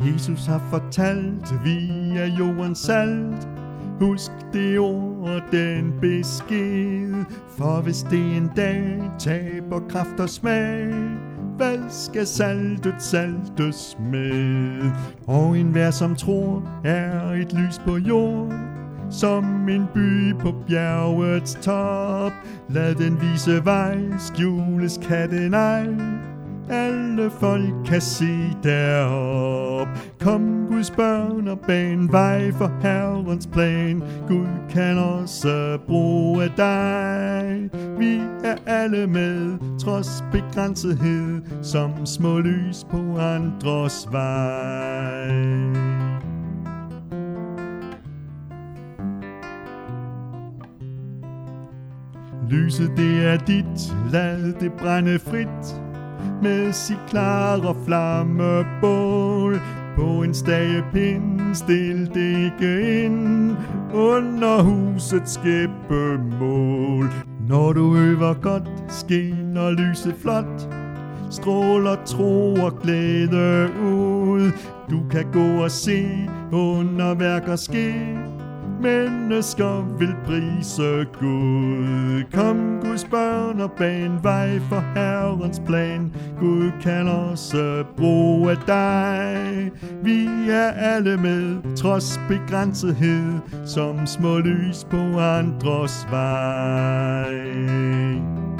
Jesus har fortalt, vi er jordens salt. Husk det ord og den besked, for hvis det en dag taber kraft og smag, hvad skal saltet saltes med? Og enhver som tror er et lys på jord, som en by på bjergets top. Lad den vise vej, skjules kan den ej, alle folk kan se derop. Kom Guds børn og ban vej for Herrens plan. Gud kan også bruge dig. Vi er alle med, trods begrænsethed, som små lys på andres vej. Lyset det er dit, lad det brænde frit med sit klare flammebål. På en stagepind stil det ikke ind under husets skæbbemål. Når du øver godt, skinner lyset flot, stråler tro og glæde ud. Du kan gå og se underværker ske, mennesker vil prise Gud. Kom Guds børn og ban vej for Herrens plan. Gud kan også bruge dig. Vi er alle med, trods begrænsethed, som små lys på andres vej.